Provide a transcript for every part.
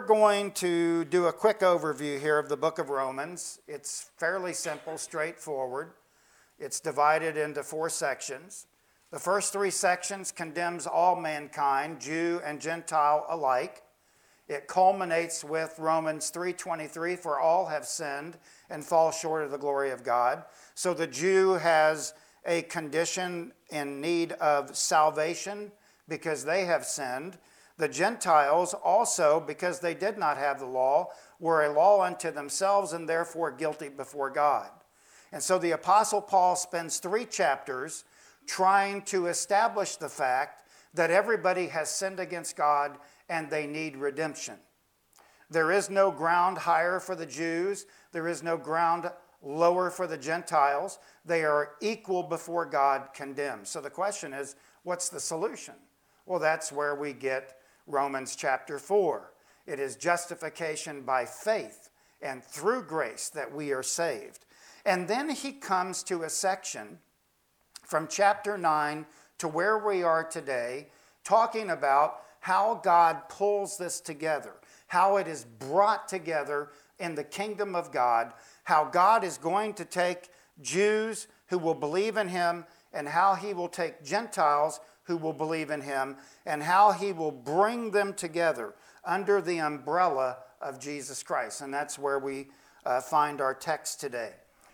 going to do a quick overview here of the book of Romans. It's fairly simple, straightforward. It's divided into 4 sections. The first 3 sections condemns all mankind, Jew and Gentile alike. It culminates with Romans 3:23, for all have sinned and fall short of the glory of God. So the Jew has a condition in need of salvation because they have sinned. The Gentiles also, because they did not have the law, were a law unto themselves and therefore guilty before God. And so the Apostle Paul spends 3 chapters trying to establish the fact that everybody has sinned against God and they need redemption. There is no ground higher for the Jews. There is no ground lower for the Gentiles. They are equal before God, condemned. So the question is, what's the solution? Well, that's where we get Romans chapter 4. It is justification by faith and through grace that we are saved. And then he comes to a section from chapter 9 to where we are today, talking about how God pulls this together, how it is brought together in the kingdom of God, how God is going to take Jews who will believe in him and how he will take Gentiles who will believe in him and how he will bring them together under the umbrella of Jesus Christ. And that's where we find our text today.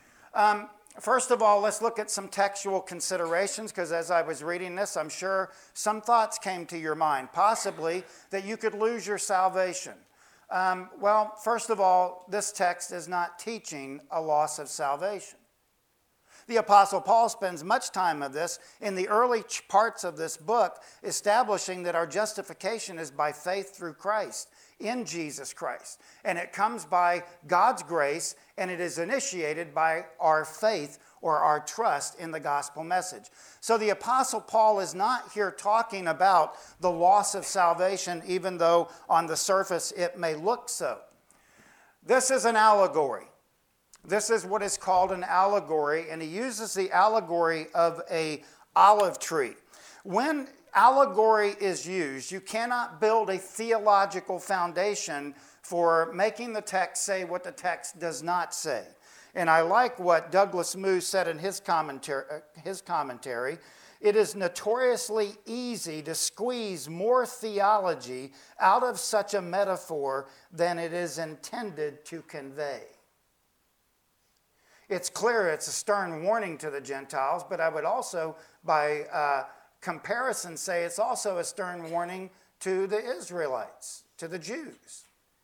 First of all, let's look at some textual considerations, because as I was reading this, I'm sure some thoughts came to your mind, possibly that you could lose your salvation. Well, first of all, this text is not teaching a loss of salvation. The Apostle Paul spends much time of this in the early parts of this book, establishing that our justification is by faith through Christ, in Jesus Christ. And it comes by God's grace, and it is initiated by our faith or our trust in the gospel message. So the Apostle Paul is not here talking about the loss of salvation, even though on the surface it may look so. This is an allegory. This is what is called an allegory, and he uses the allegory of an olive tree. When allegory is used, you cannot build a theological foundation for making the text say what the text does not say. And I like what Douglas Moo said in his commentary. It is notoriously easy to squeeze more theology out of such a metaphor than it is intended to convey. It's clear it's a stern warning to the Gentiles, but I would also, by comparison, say it's also a stern warning to the Israelites, to the Jews.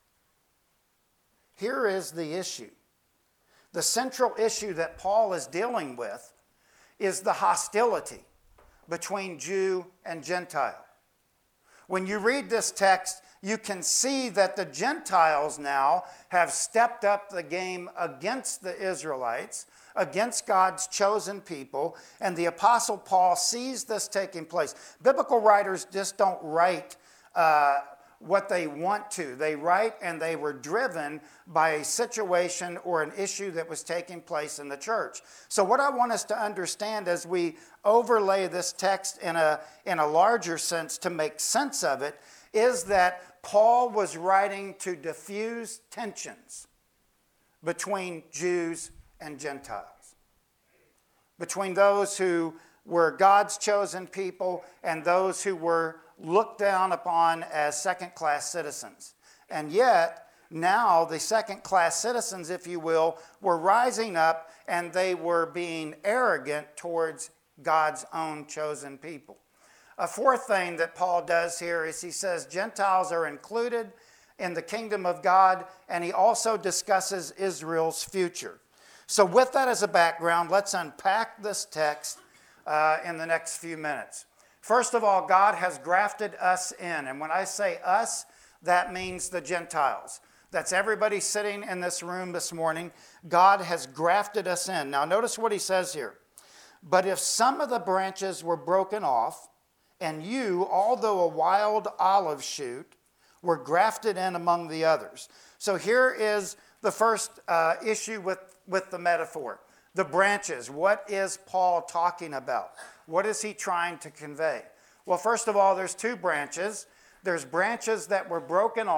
Here is the issue. The central issue that Paul is dealing with is the hostility between Jew and Gentile. When you read this text, you can see that the Gentiles now have stepped up the game against the Israelites, against God's chosen people, and the Apostle Paul sees this taking place. Biblical writers just don't write what they want to. They write, and they were driven by a situation or an issue that was taking place in the church. So what I want us to understand as we overlay this text in a larger sense to make sense of it is that Paul was writing to diffuse tensions between Jews and Gentiles, between those who were God's chosen people and those who were looked down upon as second-class citizens. And yet, now the second-class citizens, if you will, were rising up and they were being arrogant towards God's own chosen people. A fourth thing that Paul does here is he says Gentiles are included in the kingdom of God, and he also discusses Israel's future. So with that as a background, let's unpack this text in the next few minutes. First of all, God has grafted us in. And when I say us, that means the Gentiles. That's everybody sitting in this room this morning. God has grafted us in. Now notice what he says here. But if some of the branches were broken off, and you, although a wild olive shoot, were grafted in among the others. So here is the first issue with the metaphor. The branches. What is Paul talking about? What is he trying to convey? Well, first of all, there's 2 branches. There's branches that were broken off,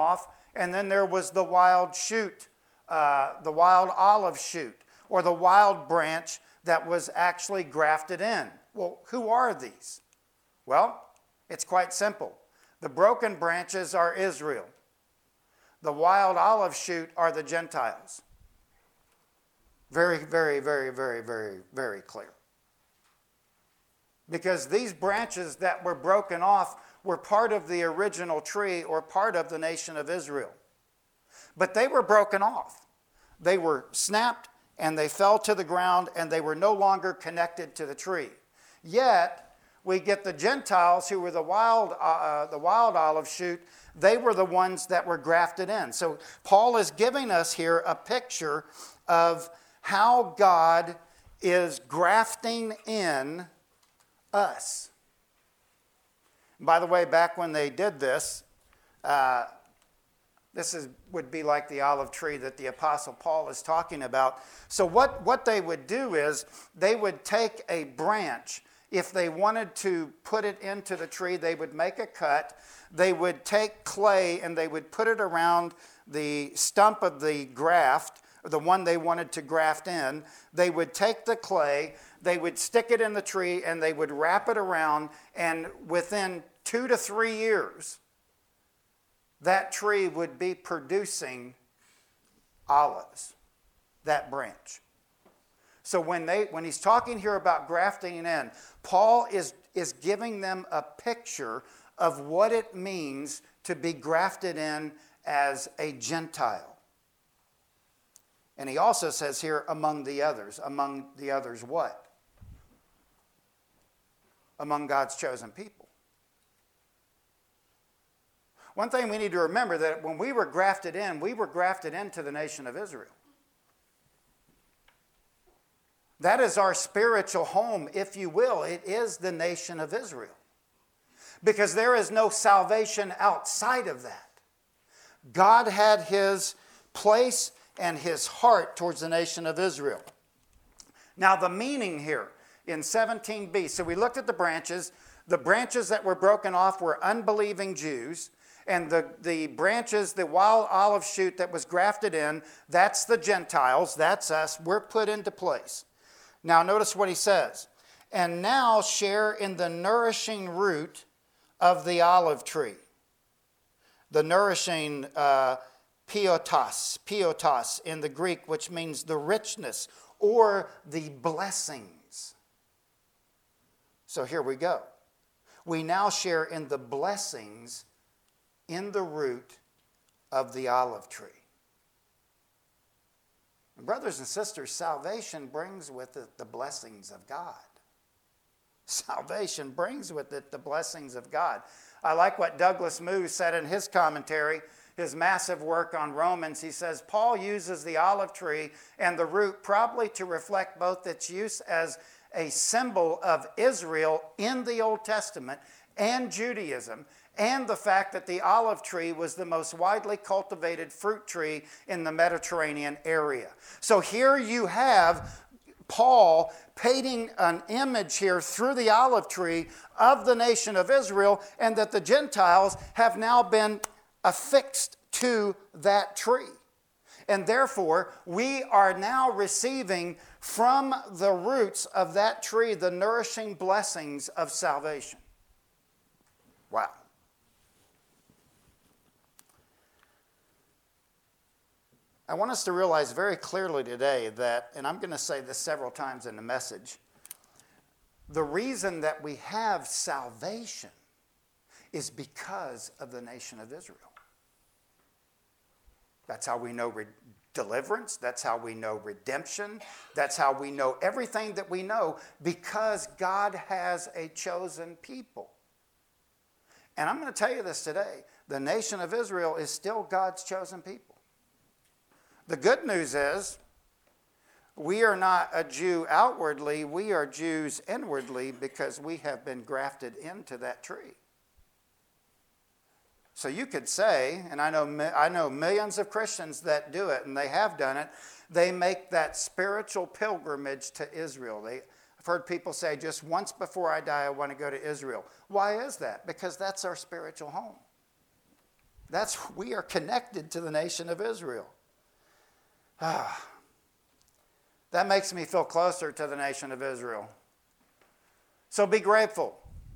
And then there was the wild shoot, the wild olive shoot, or the wild branch that was actually grafted in. Well, who are these? Well, it's quite simple. The broken branches are Israel. The wild olive shoot are the Gentiles. Very, very, very, very, very, very clear. Because these branches that were broken off were part of the original tree or part of the nation of Israel. But they were broken off. They were snapped and they fell to the ground and they were no longer connected to the tree. Yet, we get the Gentiles who were the wild olive shoot. They were the ones that were grafted in. So Paul is giving us here a picture of how God is grafting in us. By the way, back when they did this, would be like the olive tree that the Apostle Paul is talking about. So what they would do is they would take a branch. If they wanted to put it into the tree, they would make a cut. They would take clay and they would put it around the stump of the graft, or the one they wanted to graft in. They would take the clay, they would stick it in the tree, and they would wrap it around, and within 2 to 3 years, that tree would be producing olives, that branch. So when he's talking here about grafting in, Paul is giving them a picture of what it means to be grafted in as a Gentile. And he also says here, among the others. Among the others what? Among God's chosen people. One thing we need to remember, that when we were grafted into the nation of Israel. That is our spiritual home, if you will. It is the nation of Israel. Because there is no salvation outside of that. God had his place and his heart towards the nation of Israel. Now the meaning here in 17b, so we looked at the branches. The branches that were broken off were unbelieving Jews. And the branches, the wild olive shoot that was grafted in, that's the Gentiles, that's us. We're put into place. Now notice what he says. And now share in the nourishing root of the olive tree. The nourishing piotos in the Greek, which means the richness or the blessings. So here we go. We now share in the blessings in the root of the olive tree. And brothers and sisters, salvation brings with it the blessings of God. Salvation brings with it the blessings of God. I like what Douglas Moo said in his commentary, his massive work on Romans. He says, Paul uses the olive tree and the root probably to reflect both its use as a symbol of Israel in the Old Testament and Judaism, and the fact that the olive tree was the most widely cultivated fruit tree in the Mediterranean area. So here you have Paul painting an image here through the olive tree of the nation of Israel, and that the Gentiles have now been affixed to that tree. And therefore, we are now receiving from the roots of that tree the nourishing blessings of salvation. Wow. I want us to realize very clearly today that, and I'm going to say this several times in the message, the reason that we have salvation is because of the nation of Israel. That's how we know deliverance. That's how we know redemption. That's how we know everything that we know, because God has a chosen people. And I'm going to tell you this today. The nation of Israel is still God's chosen people. The good news is, we are not a Jew outwardly, we are Jews inwardly, because we have been grafted into that tree. So you could say, and I know millions of Christians that do it, and they have done it, they make that spiritual pilgrimage to Israel. I've heard people say, just once before I die, I want to go to Israel. Why is that? Because that's our spiritual home. We are connected to the nation of Israel. That makes me feel closer to the nation of Israel. So be grateful.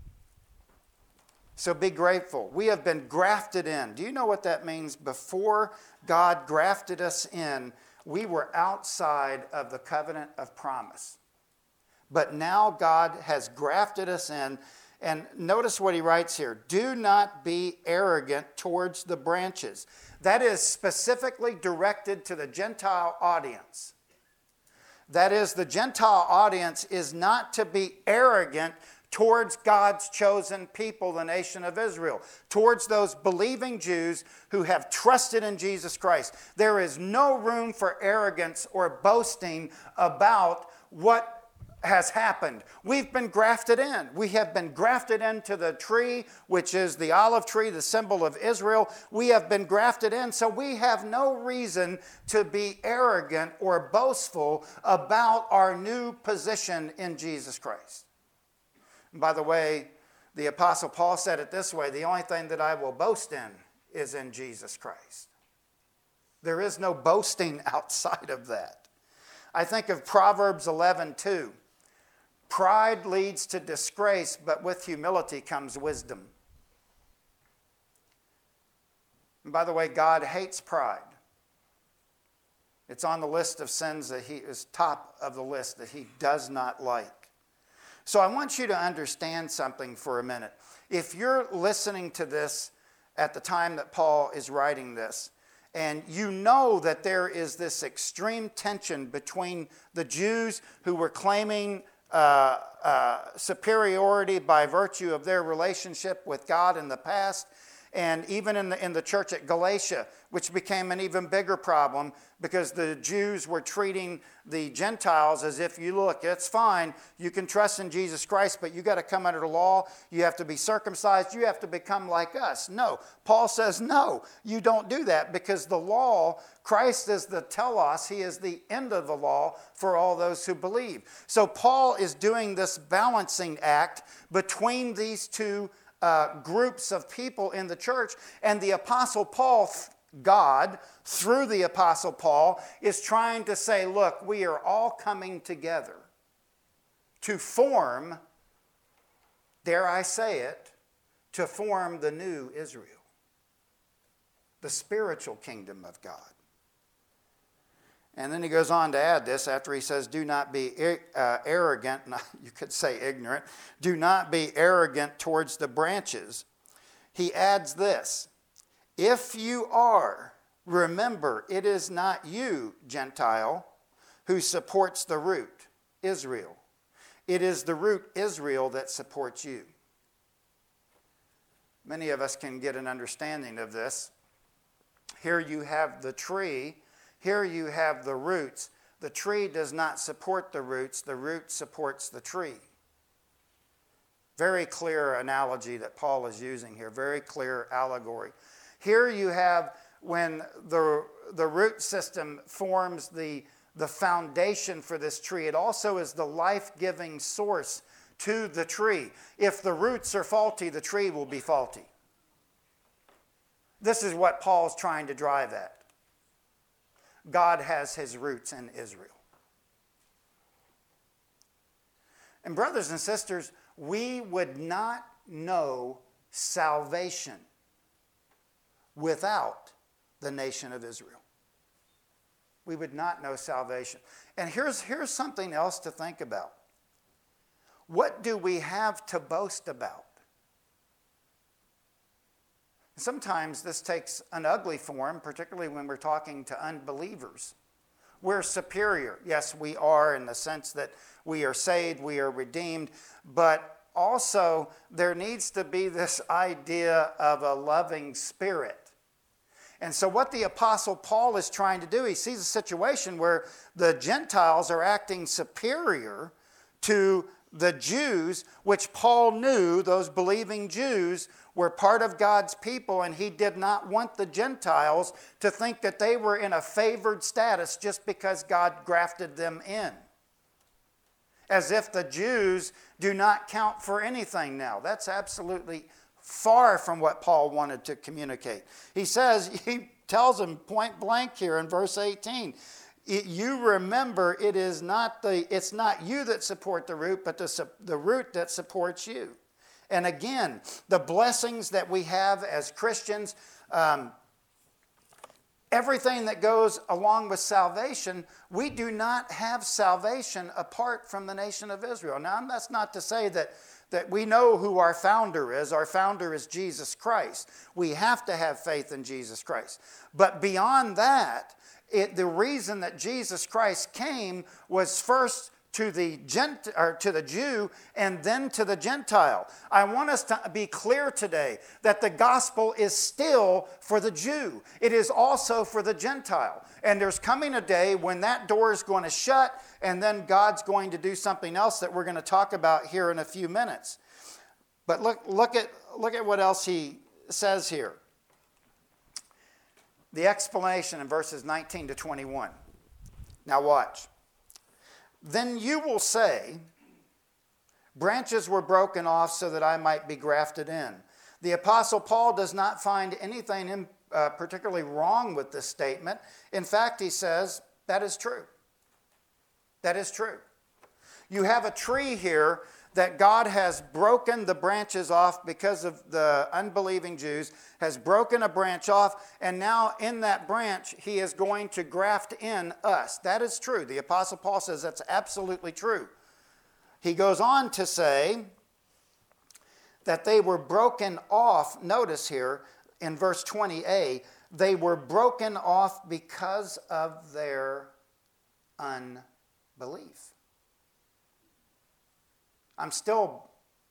So be grateful. We have been grafted in. Do you know what that means? Before God grafted us in, we were outside of the covenant of promise. But now God has grafted us in. And notice what he writes here. Do not be arrogant towards the branches. That is specifically directed to the Gentile audience. That is, the Gentile audience is not to be arrogant towards God's chosen people, the nation of Israel, towards those believing Jews who have trusted in Jesus Christ. There is no room for arrogance or boasting about what has happened. We've been grafted in. We have been grafted into the tree, which is the olive tree, the symbol of Israel. We have been grafted in, so we have no reason to be arrogant or boastful about our new position in Jesus Christ. And by the way, the Apostle Paul said it this way, the only thing that I will boast in is in Jesus Christ. There is no boasting outside of that. I think of Proverbs 11:2. Pride leads to disgrace, but with humility comes wisdom. And by the way, God hates pride. It's on the list of sins that he is top of the list that he does not like. So I want you to understand something for a minute. If you're listening to this at the time that Paul is writing this, and you know that there is this extreme tension between the Jews who were claiming superiority by virtue of their relationship with God in the past, and even in the church at Galatia, which became an even bigger problem because the Jews were treating the Gentiles as if, you look, it's fine, you can trust in Jesus Christ, but you got to come under the law, you have to be circumcised, you have to become like us. No, Paul says, no, you don't do that, because the law, Christ is the telos, he is the end of the law for all those who believe. So Paul is doing this balancing act between these two groups of people in the church, and the Apostle Paul, God, through the Apostle Paul, is trying to say, look, we are all coming together to form, dare I say it, to form the new Israel, the spiritual kingdom of God. And then he goes on to add this after he says, do not be arrogant, you could say ignorant, do not be arrogant towards the branches. He adds this, if you are, remember, it is not you, Gentile, who supports the root, Israel. It is the root, Israel, that supports you. Many of us can get an understanding of this. Here you have the tree. Here you have the roots. The tree does not support the roots supports the tree. Very clear analogy that Paul is using here, very clear allegory. Here you have when the root system forms the foundation for this tree, it also is the life-giving source to the tree. If the roots are faulty, the tree will be faulty. This is what Paul's trying to drive at. God has his roots in Israel. And brothers and sisters, we would not know salvation without the nation of Israel. We would not know salvation. And here's something else to think about. What do we have to boast about? Sometimes this takes an ugly form, particularly when we're talking to unbelievers. We're superior. Yes, we are, in the sense that we are saved, we are redeemed, but also there needs to be this idea of a loving spirit. And so what the Apostle Paul is trying to do, he sees a situation where the Gentiles are acting superior to the Jews, which Paul knew, those believing Jews, were part of God's people, and he did not want the Gentiles to think that they were in a favored status just because God grafted them in. As if the Jews do not count for anything now. That's absolutely far from what Paul wanted to communicate. He tells them point blank here in verse 18, you remember it's not you that support the root, but the root that supports you. And again, the blessings that we have as Christians, everything that goes along with salvation, we do not have salvation apart from the nation of Israel. Now, that's not to say that we know who our founder is. Our founder is Jesus Christ. We have to have faith in Jesus Christ. But beyond that, the reason that Jesus Christ came was first to the Jew and then to the Gentile. I want us to be clear today that the gospel is still for the Jew. It is also for the Gentile. And there's coming a day when that door is going to shut, and then God's going to do something else that we're going to talk about here in a few minutes. But look at what else he says here. The explanation in verses 19 to 21. Now watch. Then you will say, branches were broken off so that I might be grafted in. The Apostle Paul does not find anything particularly wrong with this statement. In fact, he says, that is true. That is true. You have a tree here that God has broken the branches off because of the unbelieving Jews, has broken a branch off, and now in that branch he is going to graft in us. That is true. The Apostle Paul says that's absolutely true. He goes on to say that they were broken off, notice here in verse 20a, they were broken off because of their unbelief. I still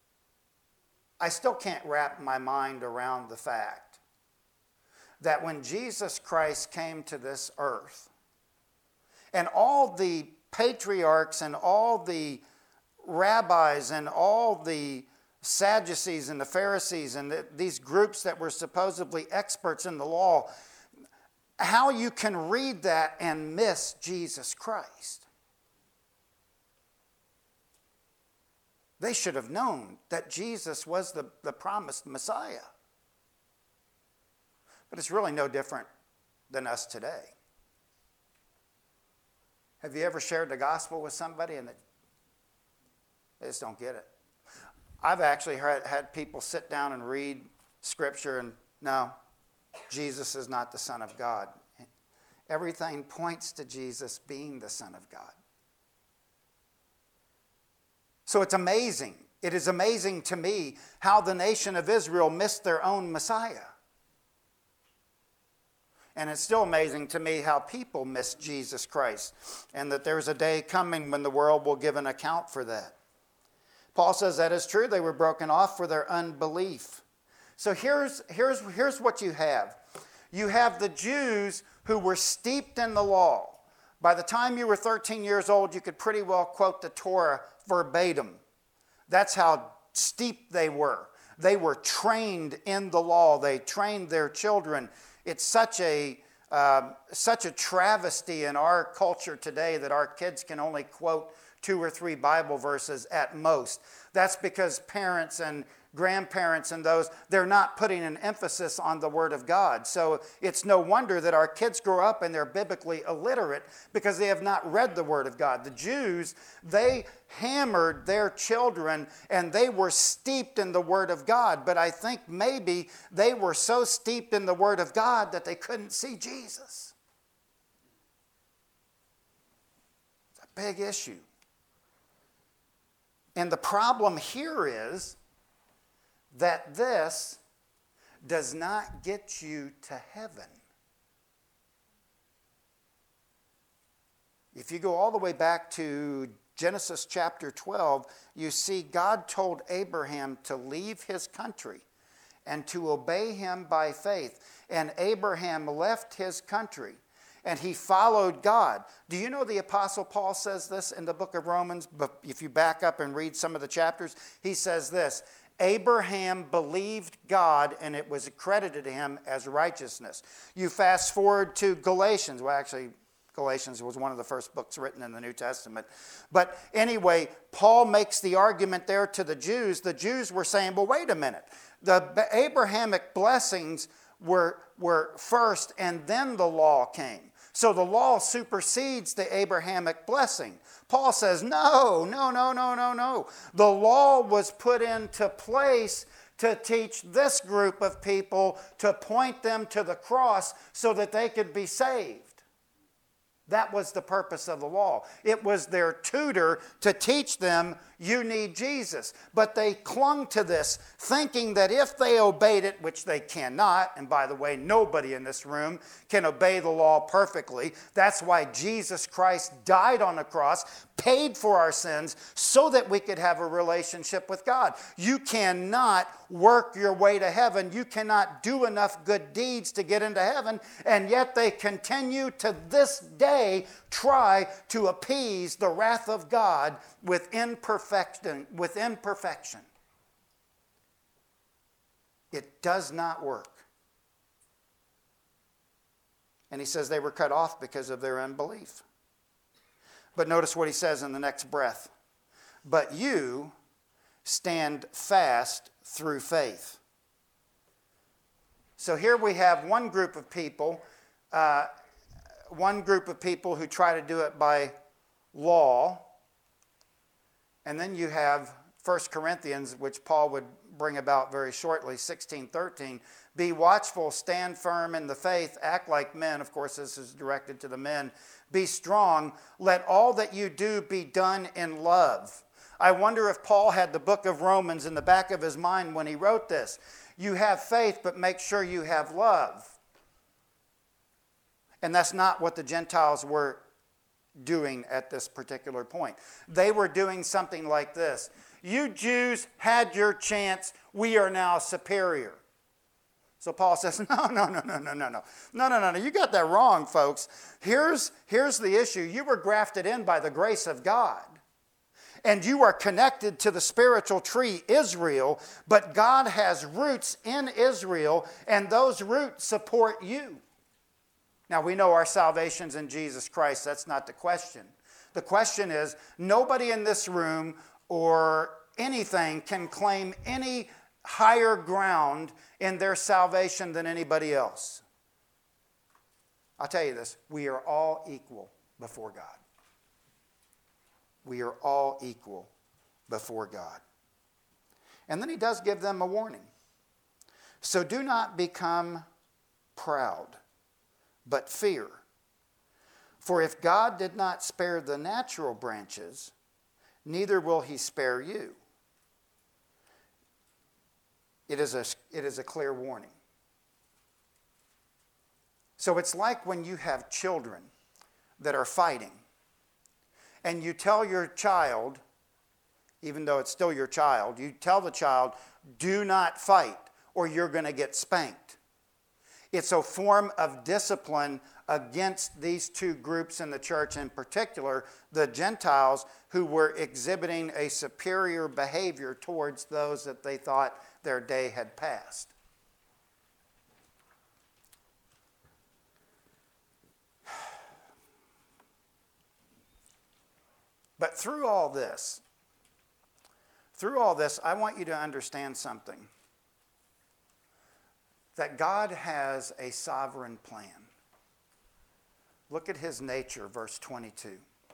can't wrap my mind around the fact that when Jesus Christ came to this earth, and all the patriarchs and all the rabbis and all the Sadducees and the Pharisees and these groups that were supposedly experts in the law, how you can read that and miss Jesus Christ. They should have known that Jesus was the promised Messiah. But it's really no different than us today. Have you ever shared the gospel with somebody and they just don't get it? I've actually had people sit down and read Scripture and, no, Jesus is not the Son of God. Everything points to Jesus being the Son of God. So it's amazing. It is amazing to me how the nation of Israel missed their own Messiah. And it's still amazing to me how people miss Jesus Christ, and that there's a day coming when the world will give an account for that. Paul says that is true. They were broken off for their unbelief. So here's what you have. You have the Jews who were steeped in the law. By the time you were 13 years old, you could pretty well quote the Torah verbatim. That's how steep they were. They were trained in the law. They trained their children. It's such a travesty in our culture today that our kids can only quote 2 or 3 Bible verses at most. That's because parents and grandparents and those, they're not putting an emphasis on the Word of God. So it's no wonder that our kids grow up and they're biblically illiterate because they have not read the Word of God. The Jews, they hammered their children and they were steeped in the Word of God. But I think maybe they were so steeped in the Word of God that they couldn't see Jesus. It's a big issue. And the problem here is that this does not get you to heaven. If you go all the way back to Genesis chapter 12, you see God told Abraham to leave his country and to obey him by faith. And Abraham left his country and he followed God. Do you know the Apostle Paul says this in the book of Romans? But if you back up and read some of the chapters, he says this: Abraham believed God and it was accredited to him as righteousness. You fast forward to Galatians. Well, actually, Galatians was one of the first books written in the New Testament. But anyway, Paul makes the argument there to the Jews. The Jews were saying, well, wait a minute. The Abrahamic blessings were first, and then the law came. So the law supersedes the Abrahamic blessing. Paul says, no. The law was put into place to teach this group of people, to point them to the cross so that they could be saved. That was the purpose of the law. It was their tutor to teach them, you need Jesus. But they clung to this, thinking that if they obeyed it, which they cannot, and by the way, nobody in this room can obey the law perfectly. That's why Jesus Christ died on the cross, paid for our sins, so that we could have a relationship with God. You cannot work your way to heaven. You cannot do enough good deeds to get into heaven, and yet they continue to this day try to appease the wrath of God with imperfection. It does not work. And he says they were cut off because of their unbelief. But notice what he says in the next breath. But you stand fast through faith. So here we have one group of people who try to do it by law. And then you have 1 Corinthians, which Paul would bring about very shortly, 16:13. Be watchful, stand firm in the faith, act like men. Of course, this is directed to the men. Be strong. Let all that you do be done in love. I wonder if Paul had the book of Romans in the back of his mind when he wrote this. You have faith, but make sure you have love. And that's not what the Gentiles were doing at this particular point. They were doing something like this. You Jews had your chance. We are now superior. So Paul says, no. You got that wrong, folks. Here's the issue. You were grafted in by the grace of God. And you are connected to the spiritual tree, Israel. But God has roots in Israel, and those roots support you. Now, we know our salvation's in Jesus Christ. That's not the question. The question is, nobody in this room or anything can claim any higher ground in their salvation than anybody else. I'll tell you this, we are all equal before God. We are all equal before God. And then he does give them a warning. So do not become proud, but fear. For if God did not spare the natural branches, neither will he spare you. It is a clear warning. So it's like when you have children that are fighting, and you tell your child, even though it's still your child, you tell the child, do not fight, or you're going to get spanked. It's a form of discipline against these two groups in the church, in particular, the Gentiles, who were exhibiting a superior behavior towards those that they thought their day had passed. But through all this, I want you to understand something. That God has a sovereign plan. Look at his nature, verse 22.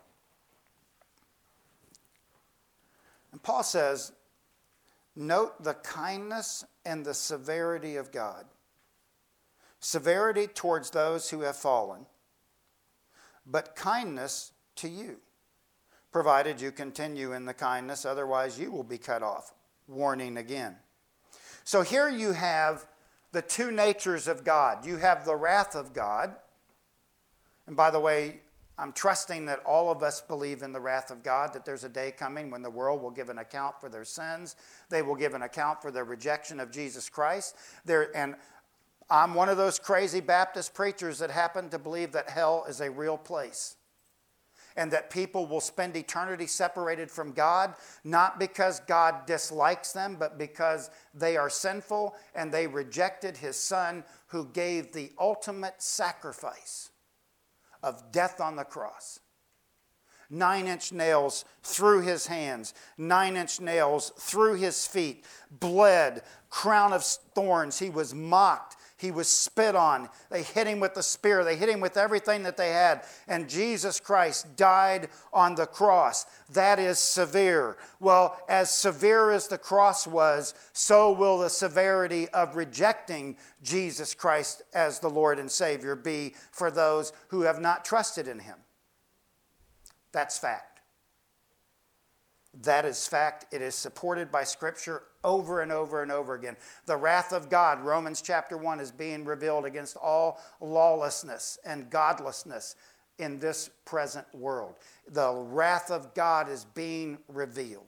And Paul says, note the kindness and the severity of God. Severity towards those who have fallen, but kindness to you, provided you continue in the kindness, otherwise you will be cut off. Warning again. So here you have the two natures of God. You have the wrath of God. And by the way, I'm trusting that all of us believe in the wrath of God, that there's a day coming when the world will give an account for their sins. They will give an account for their rejection of Jesus Christ. And I'm one of those crazy Baptist preachers that happen to believe that hell is a real place. And that people will spend eternity separated from God, not because God dislikes them, but because they are sinful and they rejected his Son who gave the ultimate sacrifice of death on the cross. 9-inch nails through his hands, 9-inch nails through his feet, bled, crown of thorns. He was mocked. He was spit on. They hit him with the spear. They hit him with everything that they had. And Jesus Christ died on the cross. That is severe. Well, as severe as the cross was, so will the severity of rejecting Jesus Christ as the Lord and Savior be for those who have not trusted in him. That's fact. That is fact. It is supported by Scripture over and over and over again. The wrath of God, Romans chapter 1, is being revealed against all lawlessness and godlessness in this present world. The wrath of God is being revealed.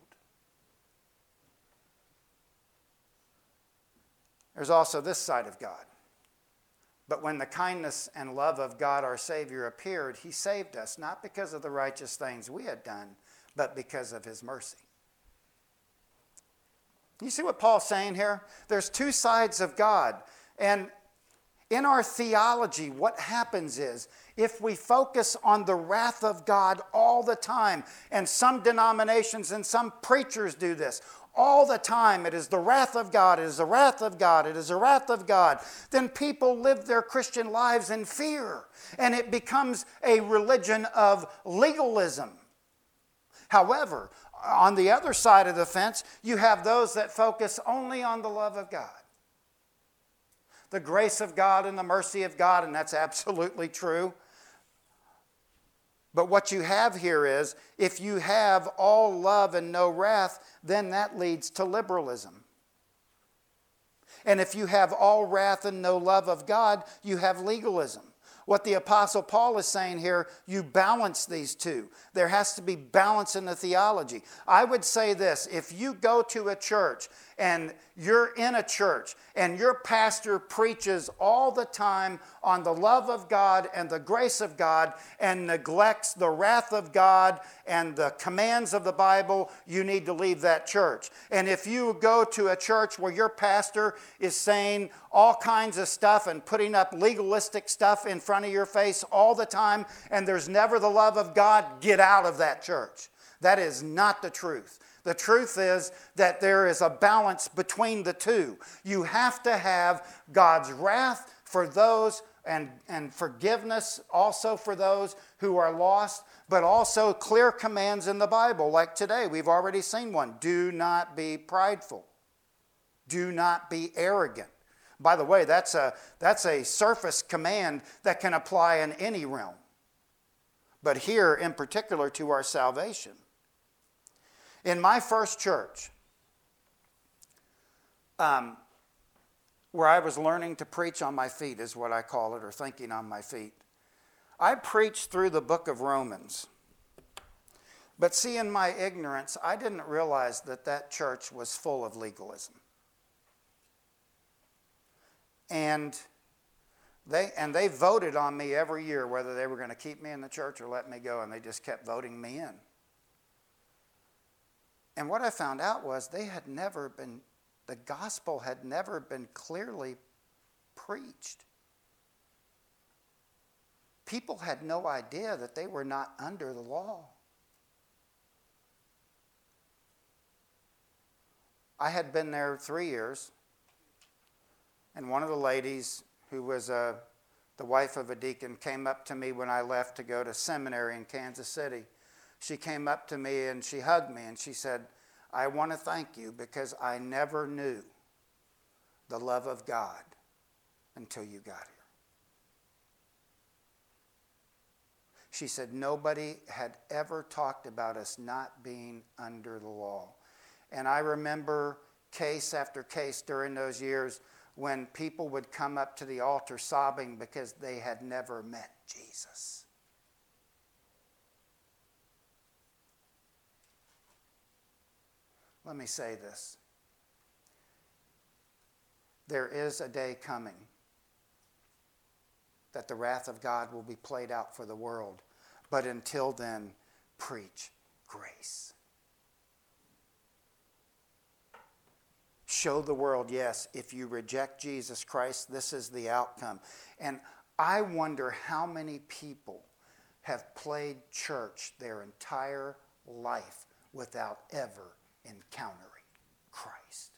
There's also this side of God. But when the kindness and love of God our Savior appeared, he saved us, not because of the righteous things we had done, but because of his mercy. You see what Paul's saying here? There's two sides of God. And in our theology, what happens is, if we focus on the wrath of God all the time, and some denominations and some preachers do this, all the time, it is the wrath of God, it is the wrath of God, it is the wrath of God, then people live their Christian lives in fear. And it becomes a religion of legalism. However, on the other side of the fence, you have those that focus only on the love of God. The grace of God and the mercy of God, and that's absolutely true. But what you have here is, if you have all love and no wrath, then that leads to liberalism. And if you have all wrath and no love of God, you have legalism. What the Apostle Paul is saying here, you balance these two. There has to be balance in the theology. I would say this, if you go to a church and you're in a church and your pastor preaches all the time on the love of God and the grace of God and neglects the wrath of God and the commands of the Bible, you need to leave that church. And if you go to a church where your pastor is saying all kinds of stuff and putting up legalistic stuff in front of your face all the time, and there's never the love of God, get out of that church. That is not the truth. The truth is that there is a balance between the two. You have to have God's wrath for those and forgiveness also for those who are lost, but also clear commands in the Bible. Like today, we've already seen one. Do not be prideful. Do not be arrogant. By the way, that's a surface command that can apply in any realm. But here, in particular, to our salvation. In my first church, where I was learning to preach on my feet, is what I call it, or thinking on my feet, I preached through the book of Romans. But see, in my ignorance, I didn't realize that that church was full of legalism. And they voted on me every year whether they were going to keep me in the church or let me go, and they just kept voting me in. And what I found out was the gospel had never been clearly preached. People had no idea that they were not under the law. I had been there 3 years, and one of the ladies who was the wife of a deacon came up to me when I left to go to seminary in Kansas City. She came up to me and she hugged me and she said, I want to thank you because I never knew the love of God until you got here. She said nobody had ever talked about us not being under the law. And I remember case after case during those years when people would come up to the altar sobbing because they had never met Jesus. Let me say this. There is a day coming that the wrath of God will be played out for the world. But until then, preach grace. Show the world, yes, if you reject Jesus Christ, this is the outcome. And I wonder how many people have played church their entire life without ever encountering Christ.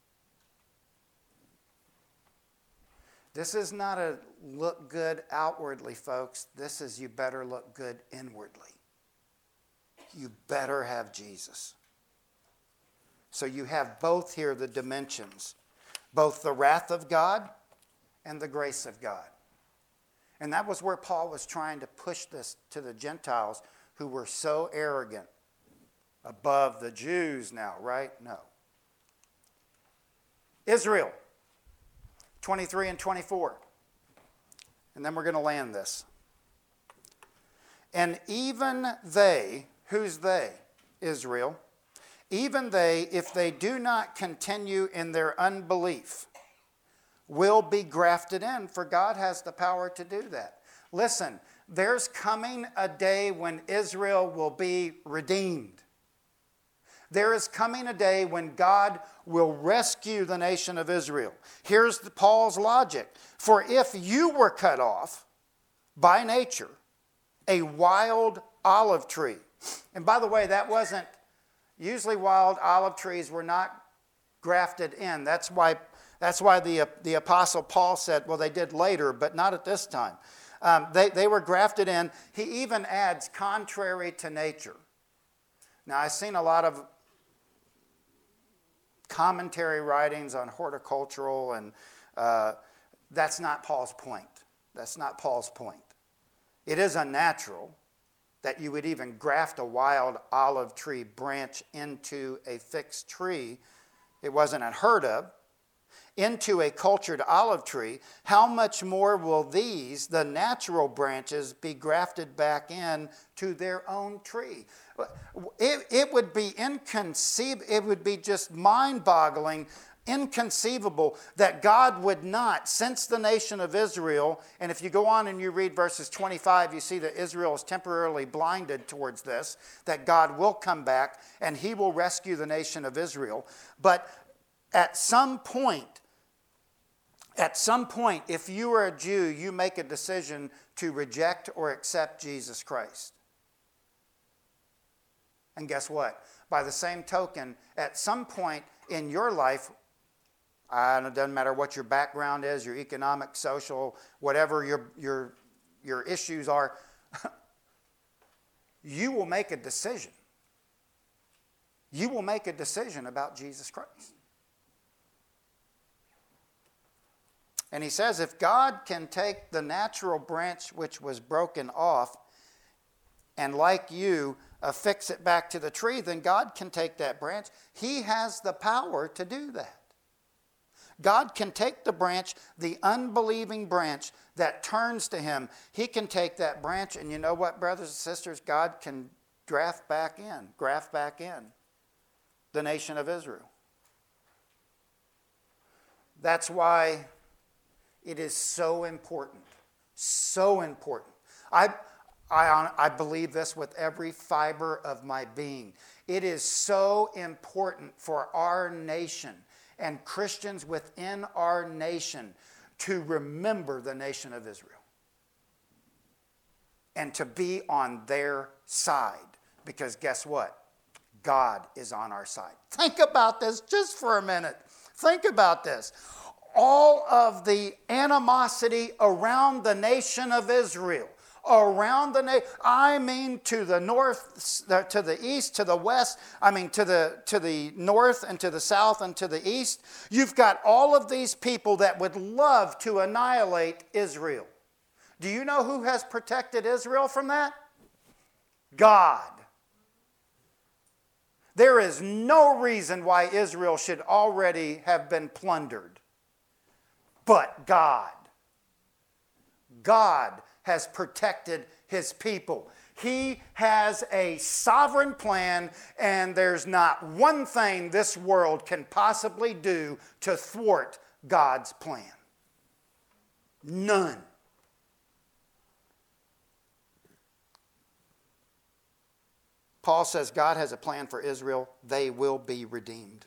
This is not a look good outwardly, folks. This is you better look good inwardly. You better have Jesus. So you have both here, the dimensions, both the wrath of God and the grace of God. And that was where Paul was trying to push this to the Gentiles who were so arrogant. Above the Jews now, right? No. Israel, 23 and 24. And then we're going to land this. And even they, who's they? Israel. Even they, if they do not continue in their unbelief, will be grafted in, for God has the power to do that. Listen, there's coming a day when Israel will be redeemed. There is coming a day when God will rescue the nation of Israel. Here's Paul's logic. For if you were cut off by nature, a wild olive tree. And by the way, that wasn't, usually wild olive trees were not grafted in. That's why the Apostle Paul said, well, they did later, but not at this time. They were grafted in. He even adds, contrary to nature. Now, I've seen a lot of commentary writings on horticultural, and that's not Paul's point. That's not Paul's point. It is unnatural that you would even graft a wild olive tree branch into a fixed tree. It wasn't unheard of. Into a cultured olive tree. How much more will these, the natural branches, be grafted back in to their own tree? It would be inconceivable. It would be just mind-boggling, inconceivable that God would not, since the nation of Israel, and if you go on and you read verses 25, you see that Israel is temporarily blinded towards this, that God will come back and he will rescue the nation of Israel. But at some point, if you are a Jew, you make a decision to reject or accept Jesus Christ. And guess what? By the same token, at some point in your life, it doesn't matter what your background is, your economic, social, whatever your issues are, you will make a decision. You will make a decision about Jesus Christ. And he says, if God can take the natural branch which was broken off and, like you, affix it back to the tree, then God can take that branch. He has the power to do that. God can take the branch, the unbelieving branch that turns to him. He can take that branch, and you know what, brothers and sisters? God can graft back in the nation of Israel. That's why it is so important. So important. I believe this with every fiber of my being. It is so important for our nation and Christians within our nation to remember the nation of Israel and to be on their side. Because guess what? God is on our side. Think about this just for a minute. Think about this. All of the animosity around the nation of Israel, I mean to the north, to the east, to the west, to the north and to the south and to the east. You've got all of these people that would love to annihilate Israel. Do you know who has protected Israel from that? God. There is no reason why Israel should already have been plundered. But God. God has protected his people. He has a sovereign plan, and there's not one thing this world can possibly do to thwart God's plan. None. Paul says God has a plan for Israel. They will be redeemed.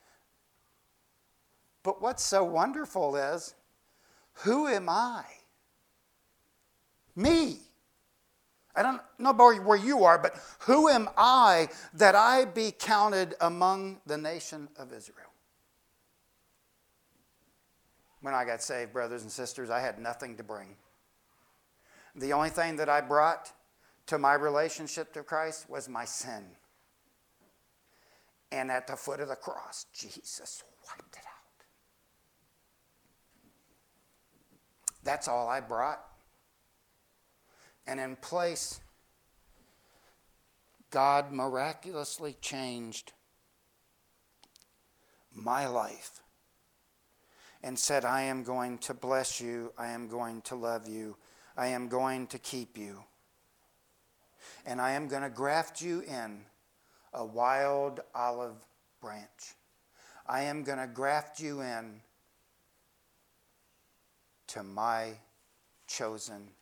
But what's so wonderful is, who am I Me. I don't know where you are, but who am I that I be counted among the nation of Israel? When I got saved, brothers and sisters, I had nothing to bring. The only thing that I brought to my relationship to Christ was my sin. And at the foot of the cross, Jesus wiped it out. That's all I brought. And in place, God miraculously changed my life and said, I am going to bless you. I am going to love you. I am going to keep you. And I am going to graft you in a wild olive branch. I am going to graft you in to my chosen